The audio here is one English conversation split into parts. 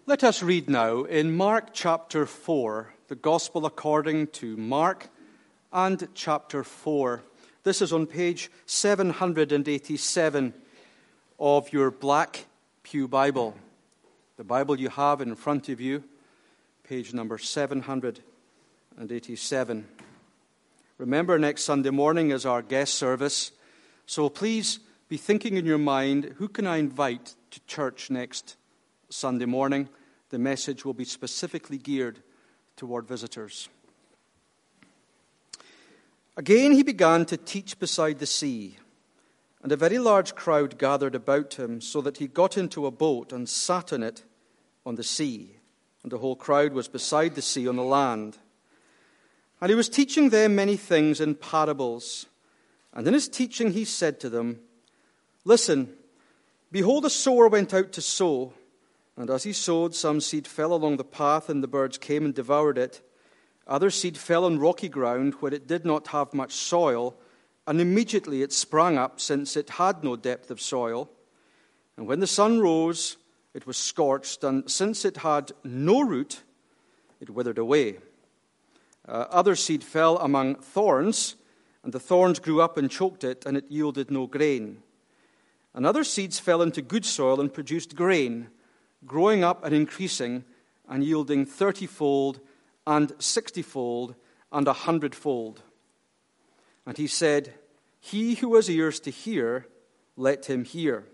Let us read now in Mark chapter 4, the Gospel according to Mark, and chapter 4. This is on page 787 of your Black Pew Bible. The Bible you have in front of you, page number 787. Remember, next Sunday morning is our guest service, so please be thinking in your mind, who can I invite to church next Sunday morning? The message will be specifically geared toward visitors. Again he began to teach beside the sea, and a very large crowd gathered about him, so that he got into a boat and sat in it on the sea, and the whole crowd was beside the sea on the land. And he was teaching them many things in parables. And in his teaching he said to them, "Listen, behold, a sower went out to sow. And as he sowed, some seed fell along the path, and the birds came and devoured it. Other seed fell on rocky ground, where it did not have much soil, and immediately it sprang up, since it had no depth of soil. And when the sun rose, it was scorched, and since it had no root, it withered away. Other seed fell among thorns, and the thorns grew up and choked it, and it yielded no grain. And other seeds fell into good soil and produced grain, growing up and increasing, and yielding 30-fold, and 60-fold, and 100-fold. And he said, He who has ears to hear, let him hear."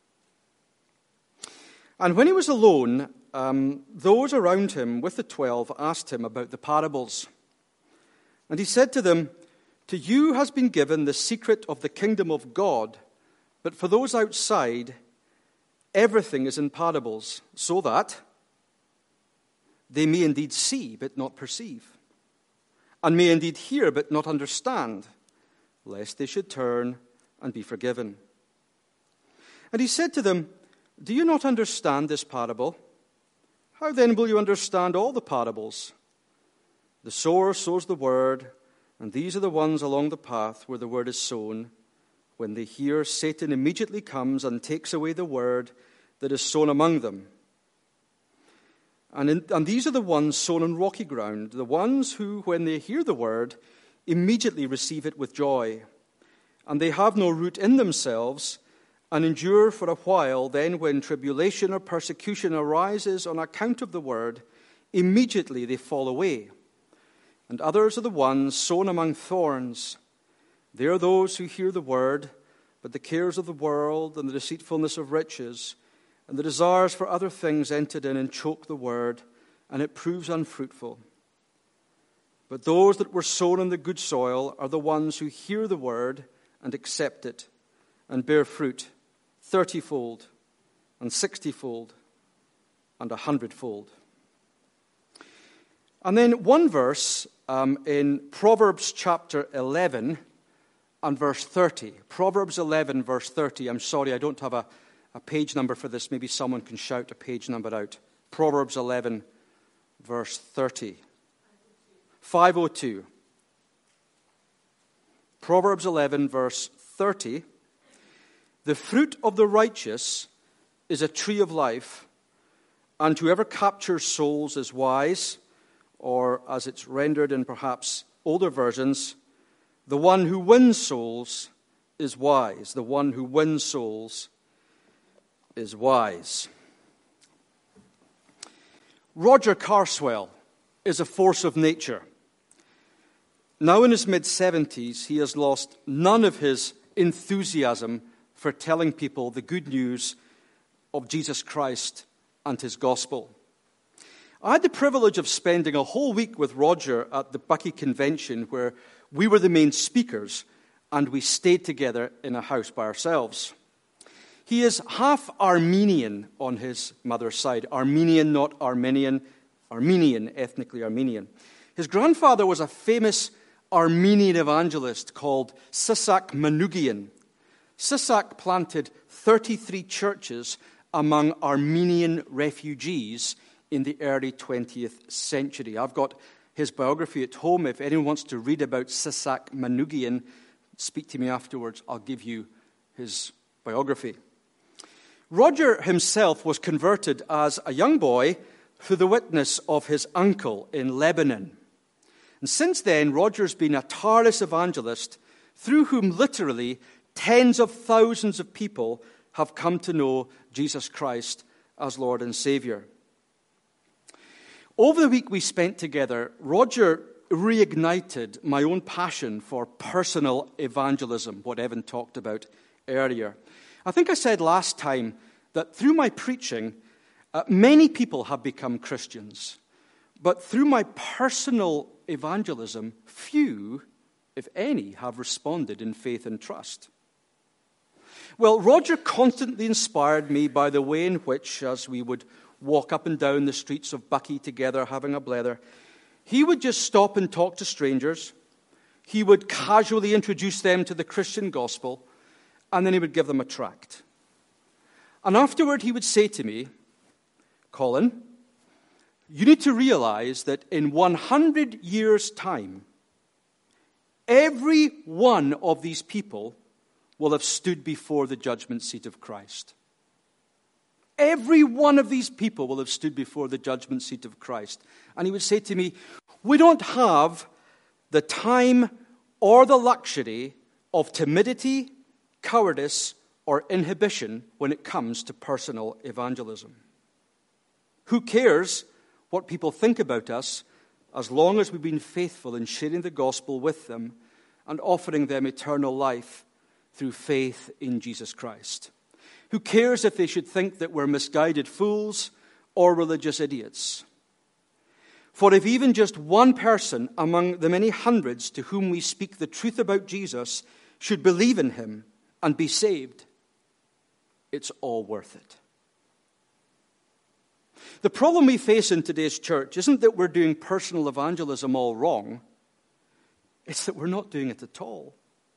And when he was alone, those around him with the 12 asked him about the parables. And he said to them, "To you has been given the secret of the kingdom of God, but for those outside, everything is in parables, so that they may indeed see but not perceive, and may indeed hear but not understand, lest they should turn and be forgiven." And he said to them, "Do you not understand this parable? How then will you understand all the parables? The sower sows the word, and these are the ones along the path where the word is sown. When they hear, Satan immediately comes and takes away the word that is sown among them. And these are the ones sown on rocky ground, the ones who, when they hear the word, immediately receive it with joy. And they have no root in themselves, and endure for a while. Then when tribulation or persecution arises on account of the word, immediately they fall away. And others are the ones sown among thorns. They are those who hear the word, but the cares of the world and the deceitfulness of riches and the desires for other things entered in and choke the word, and it proves unfruitful. But those that were sown in the good soil are the ones who hear the word and accept it and bear fruit 30-fold and 60-fold and 100-fold. And then one verse in Proverbs chapter 11 and verse 30. Proverbs 11, verse 30. I'm sorry, I don't have a page number for this. Maybe someone can shout a page number out. Proverbs 11, verse 30. 502. Proverbs 11, verse 30. "The fruit of the righteous is a tree of life, and whoever captures souls is wise," or as it's rendered in perhaps older versions, "the one who wins souls is wise." The one who wins souls is wise. Roger Carswell is a force of nature. Now in his mid-70s, he has lost none of his enthusiasm for telling people the good news of Jesus Christ and his gospel. I had the privilege of spending a whole week with Roger at the Bucky Convention, where we were the main speakers, and we stayed together in a house by ourselves. He is half Armenian on his mother's side. Armenian, not Armenian. Armenian, ethnically Armenian. His grandfather was a famous Armenian evangelist called Sisak Manoukian. Sisak planted 33 churches among Armenian refugees in the early 20th century. I've got his biography at home. If anyone wants to read about Sisak Manoukian, speak to me afterwards. I'll give you his biography. Roger himself was converted as a young boy through the witness of his uncle in Lebanon. And since then, Roger's been a tireless evangelist through whom literally tens of thousands of people have come to know Jesus Christ as Lord and Savior. Over the week we spent together, Roger reignited my own passion for personal evangelism, what Evan talked about earlier. I think I said last time that through my preaching, many people have become Christians. But through my personal evangelism, few, if any, have responded in faith and trust. Well, Roger constantly inspired me by the way in which, as we would walk up and down the streets of Buckie together having a blether, he would just stop and talk to strangers. He would casually introduce them to the Christian gospel, and then he would give them a tract. And afterward he would say to me, Colin, you need to realize that in 100 years' time, every one of these people will have stood before the judgment seat of Christ. Every one of these people will have stood before the judgment seat of Christ. And he would say to me, we don't have the time or the luxury of timidity, cowardice, or inhibition when it comes to personal evangelism. Who cares what people think about us as long as we've been faithful in sharing the gospel with them and offering them eternal life through faith in Jesus Christ? Who cares if they should think that we're misguided fools or religious idiots? For if even just one person among the many hundreds to whom we speak the truth about Jesus should believe in him and be saved, it's all worth it. The problem we face in today's church isn't that we're doing personal evangelism all wrong. It's that we're not doing it at all.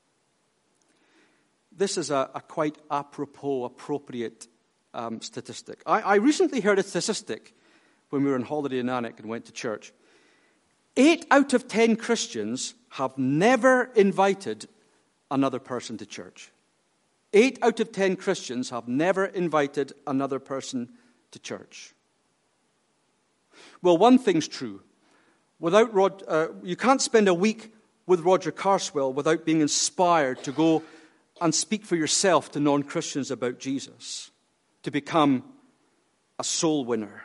This is a quite appropriate statistic. I recently heard a statistic when we were on holiday in Alnwick and went to church. 8 out of 10 Christians have never invited another person to church. 8 out of 10 Christians have never invited another person to church. Well, one thing's true. You can't spend a week with Roger Carswell without being inspired to go and speak for yourself to non-Christians about Jesus, to become a soul winner.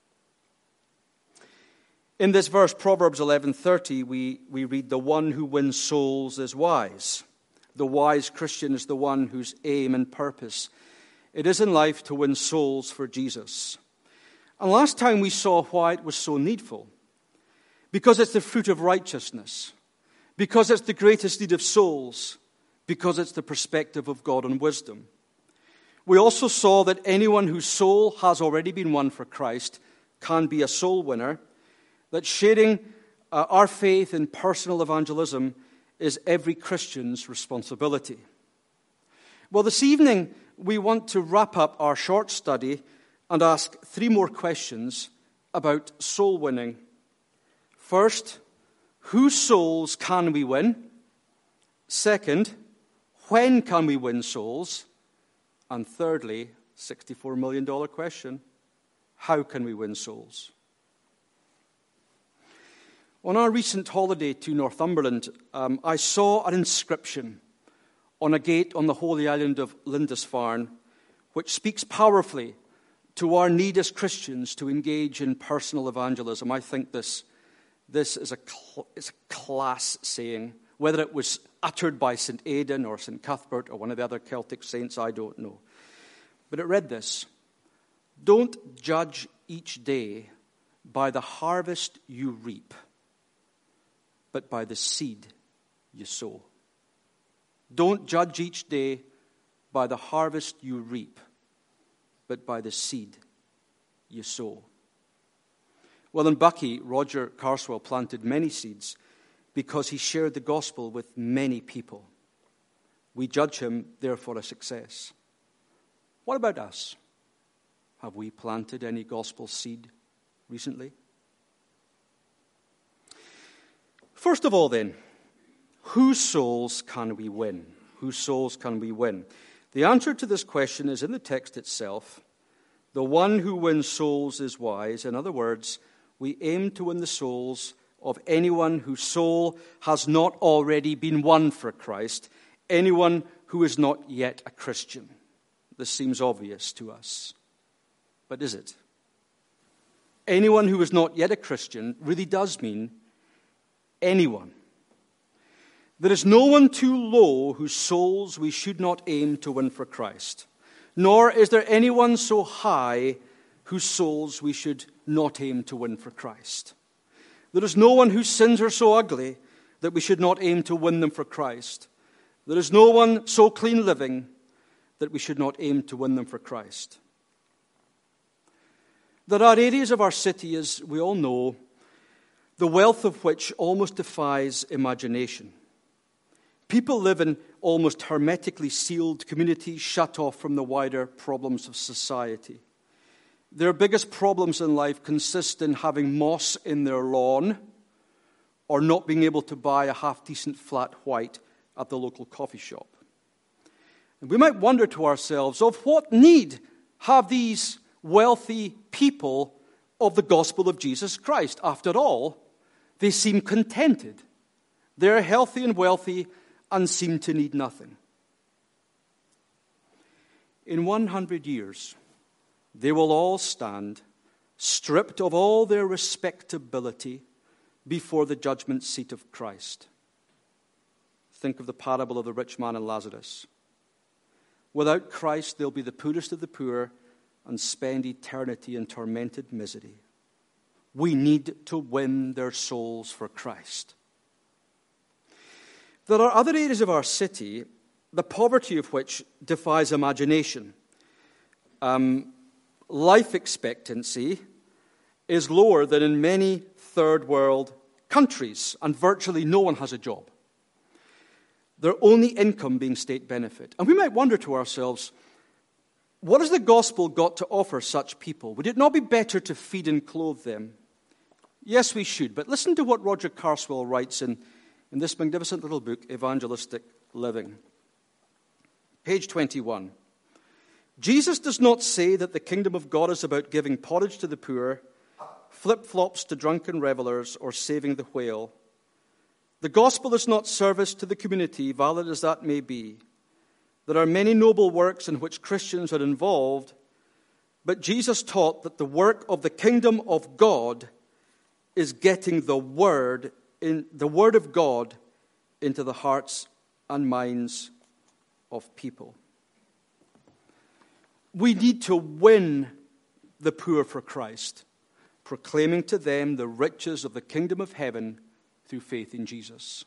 In this verse, Proverbs 11:30, we read, the one who wins souls is wise. The wise Christian is the one whose aim and purpose it is in life to win souls for Jesus. And last time we saw why it was so needful. Because it's the fruit of righteousness. Because it's the greatest need of souls. Because it's the perspective of God and wisdom. We also saw that anyone whose soul has already been won for Christ can be a soul winner. That sharing our faith in personal evangelism is every Christian's responsibility. Well, this evening we want to wrap up our short study and ask 3 more questions about soul winning. First, whose souls can we win? Second, when can we win souls? And thirdly, $64 million question, how can we win souls? On our recent holiday to Northumberland, I saw an inscription on a gate on the holy island of Lindisfarne, which speaks powerfully to our need as Christians to engage in personal evangelism. I think this is a class saying. Whether it was uttered by St. Aidan or St. Cuthbert or one of the other Celtic saints, I don't know. But it read this: don't judge each day by the harvest you reap, but by the seed you sow. Don't judge each day by the harvest you reap, but by the seed you sow. Well, in Buckie, Roger Carswell planted many seeds because he shared the gospel with many people. We judge him, therefore, a success. What about us? Have we planted any gospel seed recently? First of all, then, whose souls can we win? Whose souls can we win? The answer to this question is in the text itself. The one who wins souls is wise. In other words, we aim to win the souls of anyone whose soul has not already been won for Christ, anyone who is not yet a Christian. This seems obvious to us. But is it? Anyone who is not yet a Christian really does mean anyone. There is no one too low whose souls we should not aim to win for Christ, nor is there anyone so high whose souls we should not aim to win for Christ. There is no one whose sins are so ugly that we should not aim to win them for Christ. There is no one so clean living that we should not aim to win them for Christ. There are areas of our city, as we all know, the wealth of which almost defies imagination. People live in almost hermetically sealed communities, shut off from the wider problems of society. Their biggest problems in life consist in having moss in their lawn or not being able to buy a half-decent flat white at the local coffee shop. And we might wonder to ourselves, of what need have these wealthy people of the gospel of Jesus Christ? After all, they seem contented. They're healthy and wealthy and seem to need nothing. In 100 years, they will all stand, stripped of all their respectability, before the judgment seat of Christ. Think of the parable of the rich man and Lazarus. Without Christ, they'll be the poorest of the poor and spend eternity in tormented misery. We need to win their souls for Christ. There are other areas of our city, the poverty of which defies imagination. Life expectancy is lower than in many third world countries, and virtually no one has a job. Their only income being state benefit. And we might wonder to ourselves, what has the gospel got to offer such people? Would it not be better to feed and clothe them? Yes, we should. But listen to what Roger Carswell writes in this magnificent little book, Evangelistic Living. Page 21. Jesus does not say that the kingdom of God is about giving porridge to the poor, flip-flops to drunken revelers, or saving the whale. The gospel is not service to the community, valid as that may be. There are many noble works in which Christians are involved, but Jesus taught that the work of the kingdom of God is getting the word of God into the hearts and minds of people. We need to win the poor for Christ, proclaiming to them the riches of the kingdom of heaven through faith in Jesus.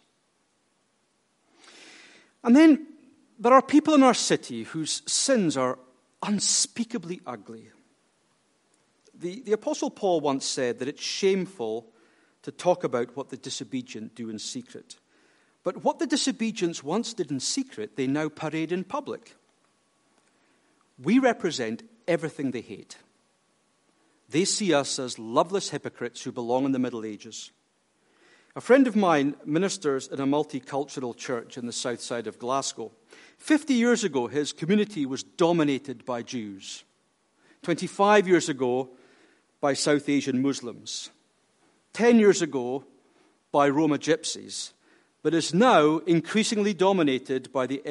And then there are people in our city whose sins are unspeakably ugly. The Apostle Paul once said that it's shameful to talk about what the disobedient do in secret. But what the disobedients once did in secret, they now parade in public. We represent everything they hate. They see us as loveless hypocrites who belong in the Middle Ages. A friend of mine ministers in a multicultural church in the south side of Glasgow. 50 years ago, his community was dominated by Jews. 25 years ago, by South Asian Muslims. 10 years ago, by Roma Gypsies. But is now increasingly dominated by the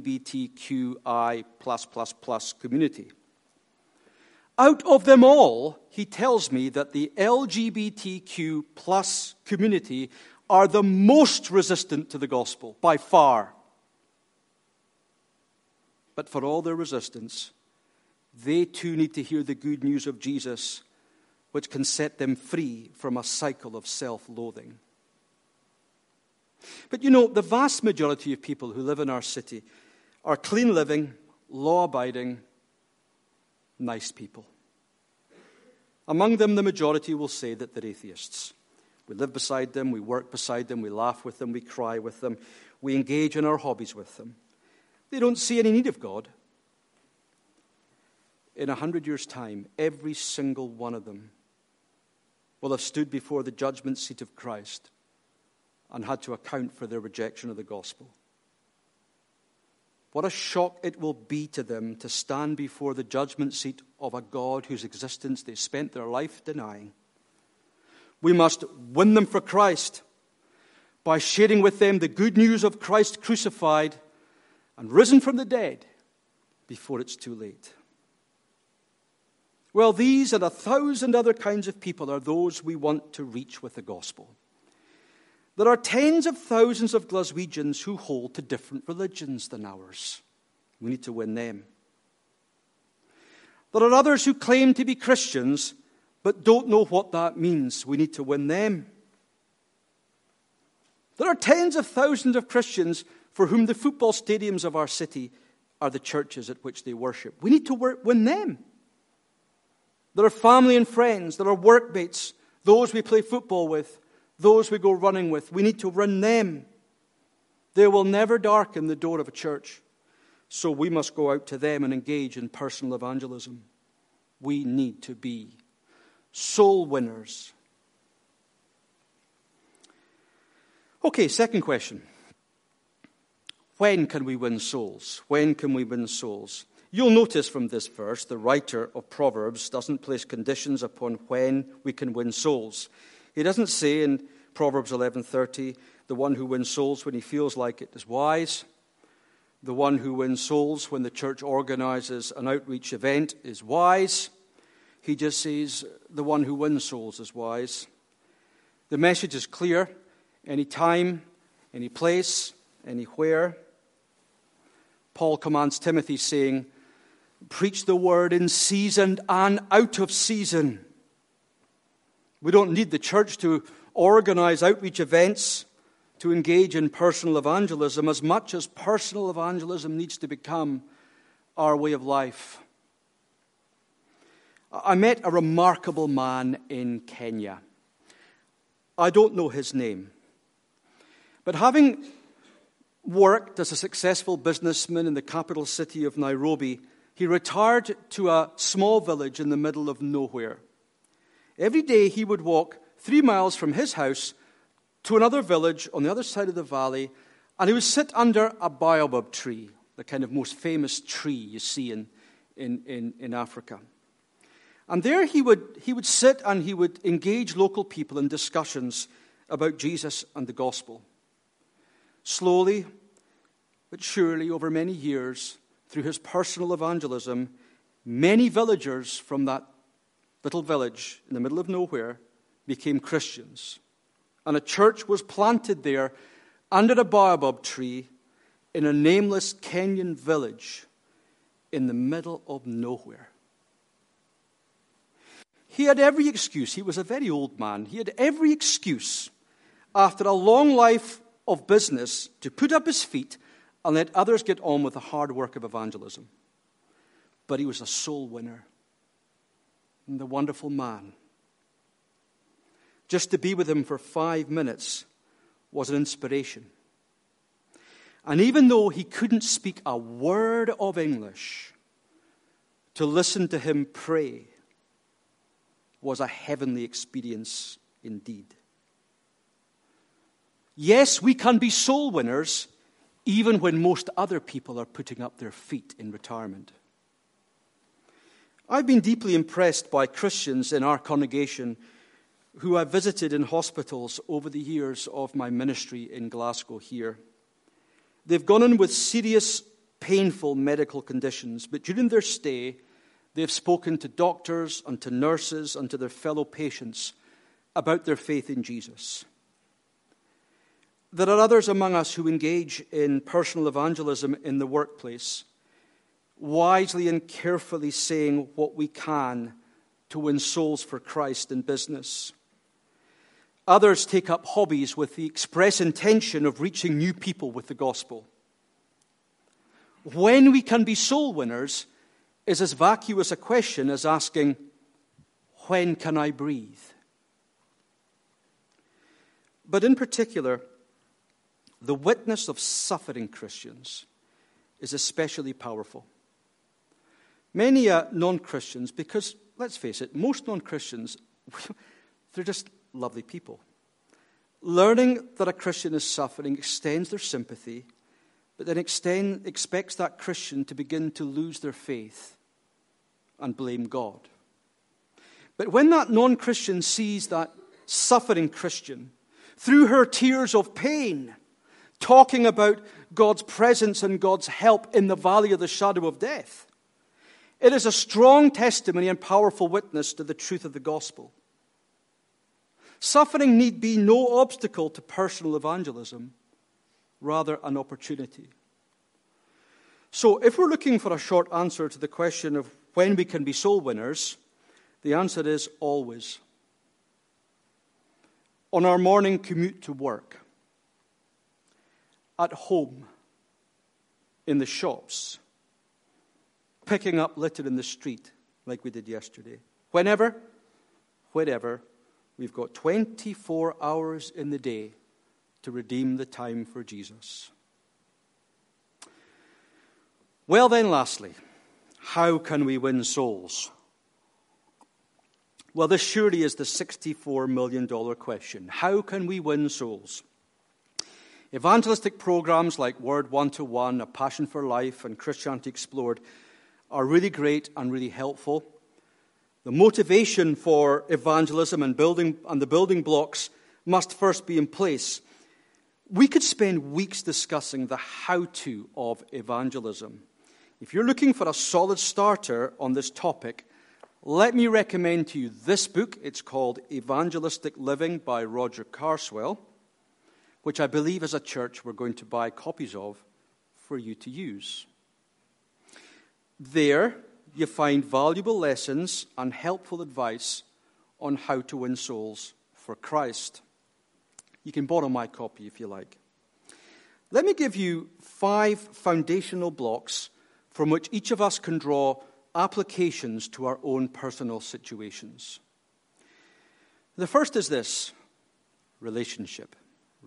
LGBTQI++ community. Out of them all, he tells me that the LGBTQ plus community are the most resistant to the gospel, by far. But for all their resistance, they too need to hear the good news of Jesus, which can set them free from a cycle of self-loathing. But you know, the vast majority of people who live in our city are clean living, law-abiding, nice people. Among them, the majority will say that they're atheists. We live beside them, we work beside them, we laugh with them, we cry with them, we engage in our hobbies with them. They don't see any need of God. In 100 years' time, every single one of them will have stood before the judgment seat of Christ and had to account for their rejection of the gospel. what a shock it will be to them to stand before the judgment seat of a God whose existence they spent their life denying. We must win them for Christ by sharing with them the good news of Christ crucified and risen from the dead before it's too late. Well, these and 1,000 other kinds of people are those we want to reach with the gospel. There are tens of thousands of Glaswegians who hold to different religions than ours. We need to win them. There are others who claim to be Christians but don't know what that means. We need to win them. There are tens of thousands of Christians for whom the football stadiums of our city are the churches at which they worship. We need to win them. There are family and friends. There are workmates, those we play football with, those we go running with. We need to win them. They will never darken the door of a church. So we must go out to them and engage in personal evangelism. We need to be soul winners. Okay, second question. When can we win souls? When can we win souls? You'll notice from this verse, the writer of Proverbs doesn't place conditions upon when we can win souls. He doesn't say in Proverbs 11:30, the one who wins souls when he feels like it is wise. The one who wins souls when the church organizes an outreach event is wise. He just says the one who wins souls is wise. The message is clear. Any time, any place, anywhere. Paul commands Timothy saying, preach the word in season and out of season. We don't need the church to organize outreach events to engage in personal evangelism as much as personal evangelism needs to become our way of life. I met a remarkable man in Kenya. I don't know his name. But having worked as a successful businessman in the capital city of Nairobi, he retired to a small village in the middle of nowhere. Every day he would walk 3 miles from his house to another village on the other side of the valley, and he would sit under a baobab tree, the kind of most famous tree you see in Africa. And there he would sit and he would engage local people in discussions about Jesus and the gospel. Slowly, but surely, over many years, through his personal evangelism, many villagers from that little village in the middle of nowhere became Christians. And a church was planted there under a baobab tree in a nameless Kenyan village in the middle of nowhere. He had every excuse. He was a very old man. He had every excuse after a long life of business to put up his feet and let others get on with the hard work of evangelism. But he was a soul winner and a wonderful man. Just to be with him for 5 minutes was an inspiration. And even though he couldn't speak a word of English, to listen to him pray was a heavenly experience indeed. Yes, we can be soul winners even when most other people are putting up their feet in retirement. I've been deeply impressed by Christians in our congregation who I've visited in hospitals over the years of my ministry in Glasgow here. They've gone in with serious, painful medical conditions, but during their stay, they've spoken to doctors and to nurses and to their fellow patients about their faith in Jesus. There are others among us who engage in personal evangelism in the workplace, wisely and carefully saying what we can to win souls for Christ in business. Others take up hobbies with the express intention of reaching new people with the gospel. When we can be soul winners is as vacuous a question as asking, when can I breathe? But in particular, the witness of suffering Christians is especially powerful. Many non-Christians, because let's face it, most non-Christians, they're just lovely people. Learning that a Christian is suffering extends their sympathy but then expects that Christian to begin to lose their faith and blame God. But when that non-Christian sees that suffering Christian, through her tears of pain, talking about God's presence and God's help in the valley of the shadow of death, it is a strong testimony and powerful witness to the truth of the gospel. Suffering need be no obstacle to personal evangelism, rather an opportunity. So if we're looking for a short answer to the question of when we can be soul winners, the answer is always. On our morning commute to work, at home, in the shops, picking up litter in the street like we did yesterday. Whenever, we've got 24 hours in the day to redeem the time for Jesus. Well then, lastly, how can we win souls? Well, this surely is the $64 million question. How can we win souls? Evangelistic programs like Word 1-to-1, A Passion for Life, and Christianity Explored are really great and really helpful. The motivation for evangelism and the building blocks must first be in place. We could spend weeks discussing the how-to of evangelism. If you're looking for a solid starter on this topic, let me recommend to you this book. It's called Evangelistic Living by Roger Carswell, which I believe as a church we're going to buy copies of for you to use. There, you find valuable lessons and helpful advice on how to win souls for Christ. You can borrow my copy if you like. Let me give you 5 foundational blocks from which each of us can draw applications to our own personal situations. The first is this: relationship.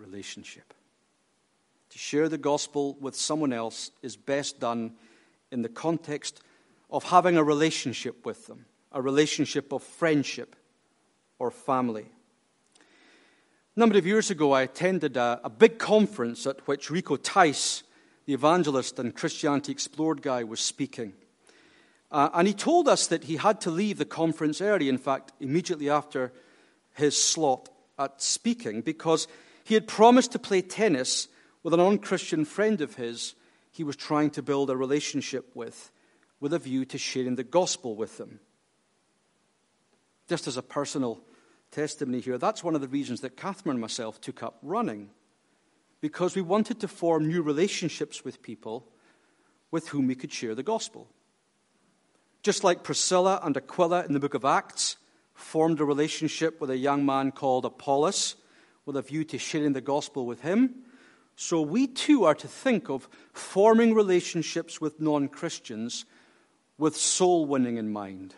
To share the gospel with someone else is best done in the context of having a relationship with them, a relationship of friendship or family. A number of years ago, I attended a big conference at which Rico Tice, the evangelist and Christianity Explored guy, was speaking. And he told us that he had to leave the conference early, in fact, immediately after his slot at speaking, because he had promised to play tennis with a non-Christian friend of his he was trying to build a relationship with a view to sharing the gospel with them. Just as a personal testimony here, that's one of the reasons that Catherine and myself took up running, because we wanted to form new relationships with people with whom we could share the gospel. Just like Priscilla and Aquila in the book of Acts formed a relationship with a young man called Apollos with a view to sharing the gospel with him, so we too are to think of forming relationships with non-Christians with soul winning in mind.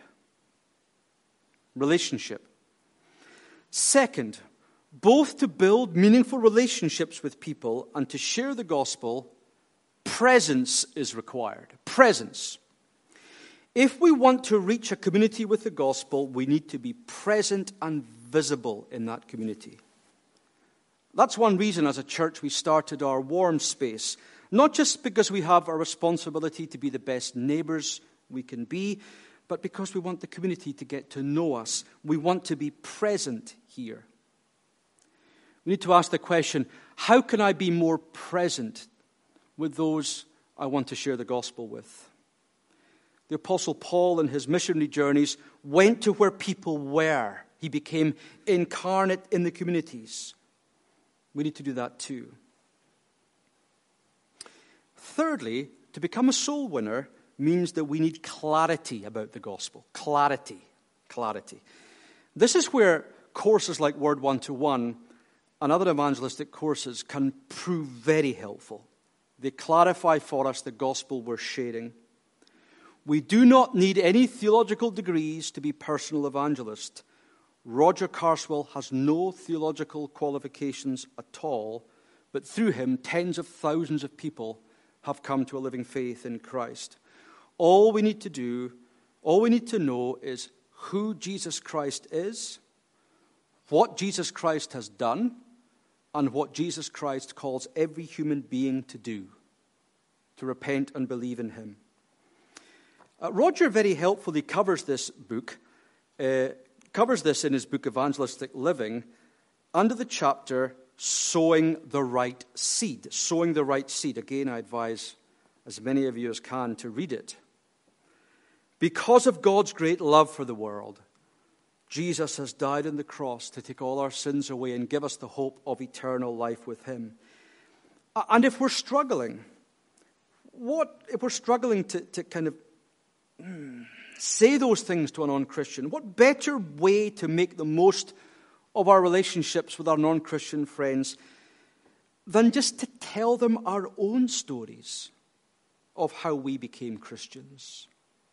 Relationship. Second, both to build meaningful relationships with people and to share the gospel, presence is required. Presence. If we want to reach a community with the gospel, we need to be present and visible in that community. That's one reason as a church we started our warm space, not just because we have a responsibility to be the best neighbors we can be, but because we want the community to get to know us. We want to be present here. We need to ask the question, how can I be more present with those I want to share the gospel with? The Apostle Paul in his missionary journeys went to where people were. He became incarnate in the communities. We need to do that too. Thirdly, to become a soul winner means that we need clarity about the gospel. Clarity. This is where courses like Word 1-to-1 and other evangelistic courses can prove very helpful. They clarify for us the gospel we're sharing. We do not need any theological degrees to be personal evangelists. Roger Carswell has no theological qualifications at all, but through him, tens of thousands of people have come to a living faith in Christ. All we need to know is who Jesus Christ is, what Jesus Christ has done, and what Jesus Christ calls every human being to do. to repent and believe in him. Roger very helpfully covers this in his book Evangelistic Living under the chapter Sowing the Right Seed. Sowing the Right Seed. Again, I advise as many of you as can to read it. Because of God's great love for the world, Jesus has died on the cross to take all our sins away and give us the hope of eternal life with him. And if we're struggling, to kind of say those things to a non-Christian, what better way to make the most of our relationships with our non-Christian friends than just to tell them our own stories of how we became Christians?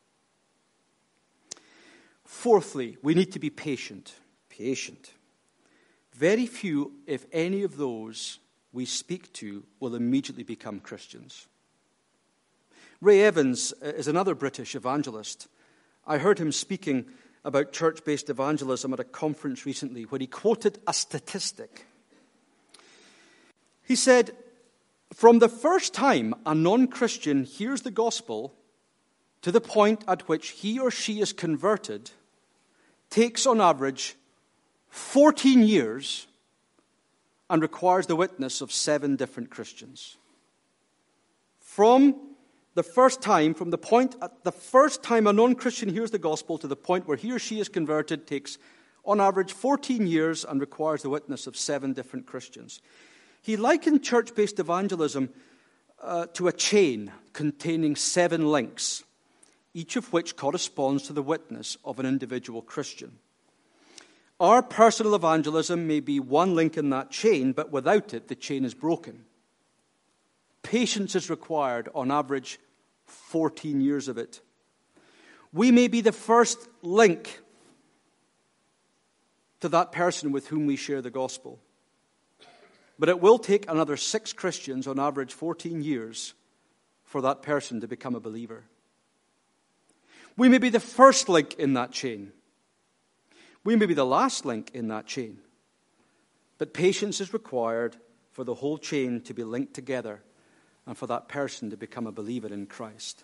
Fourthly, we need to be patient. Patient. Very few, if any of those we speak to, will immediately become Christians. Ray Evans is another British evangelist. I heard him speaking about church-based evangelism at a conference recently where he quoted a statistic. He said, from the first time a non-Christian hears the gospel to the point at which he or she is converted takes on average 14 years and requires the witness of 7 different Christians. From the first time a non-Christian hears the gospel to the point where he or she is converted takes on average 14 years and requires the witness of 7 different Christians. He likened church-based evangelism to a chain containing 7 links, each of which corresponds to the witness of an individual Christian. Our personal evangelism may be one link in that chain, but without it, the chain is broken. Patience is required, on average, 14 years of it. We may be the first link to that person with whom we share the gospel, but it will take another 6 Christians, on average 14 years, for that person to become a believer. We may be the first link in that chain. We may be the last link in that chain. But patience is required for the whole chain to be linked together and for that person to become a believer in Christ.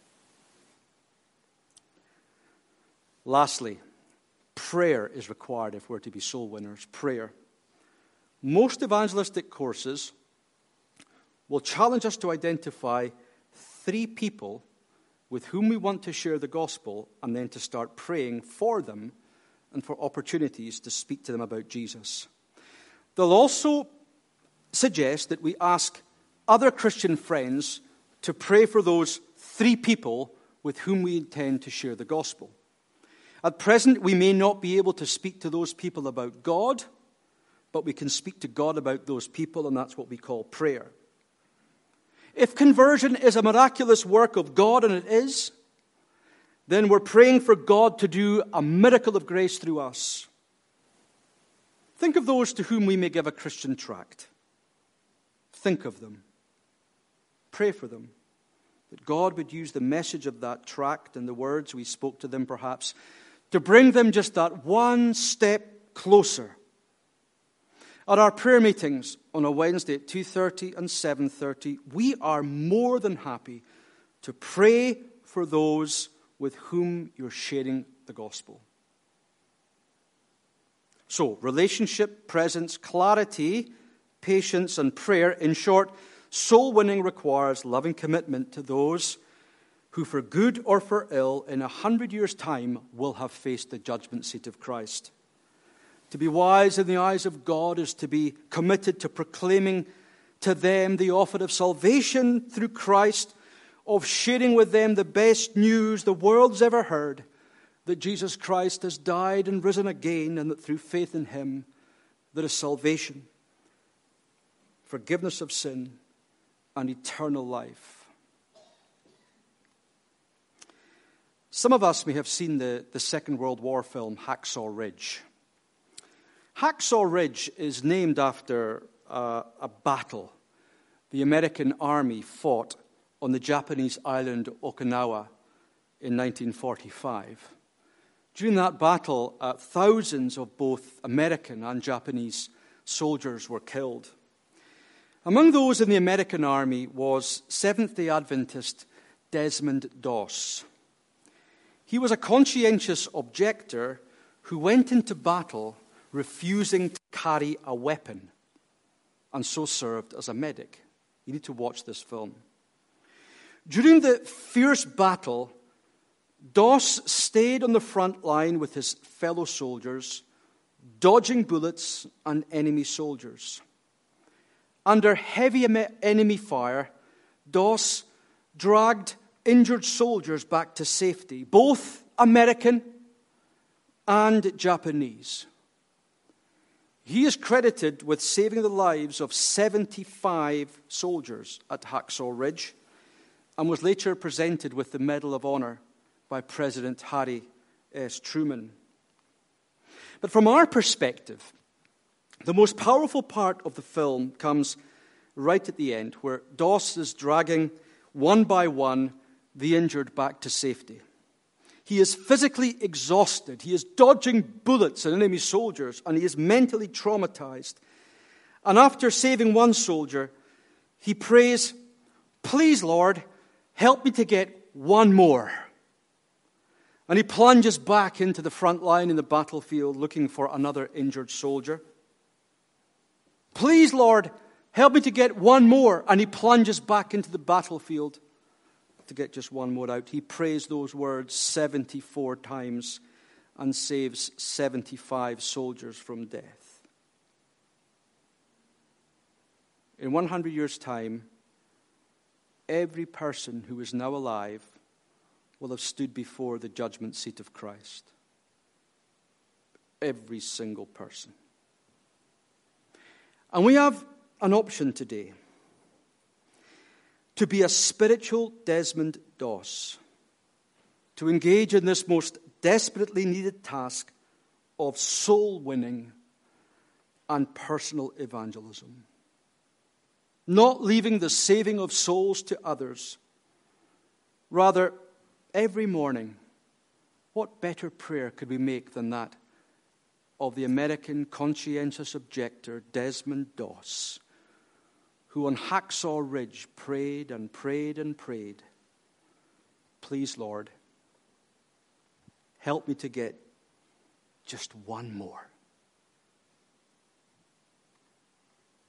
Lastly, prayer is required if we're to be soul winners. Prayer. Most evangelistic courses will challenge us to identify 3 people with whom we want to share the gospel, and then to start praying for them and for opportunities to speak to them about Jesus. They'll also suggest that we ask other Christian friends to pray for those 3 people with whom we intend to share the gospel. At present, we may not be able to speak to those people about God, but we can speak to God about those people, and that's what we call prayer. If conversion is a miraculous work of God, and it is, then we're praying for God to do a miracle of grace through us. Think of those to whom we may give a Christian tract. Think of them. Pray for them. That God would use the message of that tract and the words we spoke to them perhaps to bring them just that one step closer. At our prayer meetings on a Wednesday at 2:30 and 7:30, we are more than happy to pray for those with whom you're sharing the gospel. So, relationship, presence, clarity, patience, and prayer. In short, soul winning requires loving commitment to those who, for good or for ill, in 100 years' time, will have faced the judgment seat of Christ. To be wise in the eyes of God is to be committed to proclaiming to them the offer of salvation through Christ, of sharing with them the best news the world's ever heard, that Jesus Christ has died and risen again, and that through faith in him there is salvation, forgiveness of sin, and eternal life. Some of us may have seen the Second World War film Hacksaw Ridge. Hacksaw Ridge is named after a battle the American Army fought on the Japanese island Okinawa in 1945. During that battle, thousands of both American and Japanese soldiers were killed. Among those in the American Army was Seventh-day Adventist Desmond Doss. He was a conscientious objector who went into battle refusing to carry a weapon and so served as a medic. You need to watch this film. During the fierce battle, Doss stayed on the front line with his fellow soldiers, dodging bullets and enemy soldiers. Under heavy enemy fire, Doss dragged injured soldiers back to safety, both American and Japanese. He is credited with saving the lives of 75 soldiers at Hacksaw Ridge and was later presented with the Medal of Honor by President Harry S. Truman. But from our perspective, the most powerful part of the film comes right at the end, where Doss is dragging one by one the injured back to safety. He is physically exhausted. He is dodging bullets and enemy soldiers, and he is mentally traumatized. And after saving one soldier, he prays, "Please, Lord, help me to get one more." And he plunges back into the front line in the battlefield looking for another injured soldier. "Please, Lord, help me to get one more." And he plunges back into the battlefield to get just one more out. He prays those words 74 times and saves 75 soldiers from death. In 100 years' time, every person who is now alive will have stood before the judgment seat of Christ. Every single person. And we have an option today to be a spiritual Desmond Doss, to engage in this most desperately needed task of soul winning and personal evangelism. Not leaving the saving of souls to others. Rather, every morning, what better prayer could we make than that of the American conscientious objector Desmond Doss, who on Hacksaw Ridge prayed and prayed and prayed, "Please, Lord, help me to get just one more."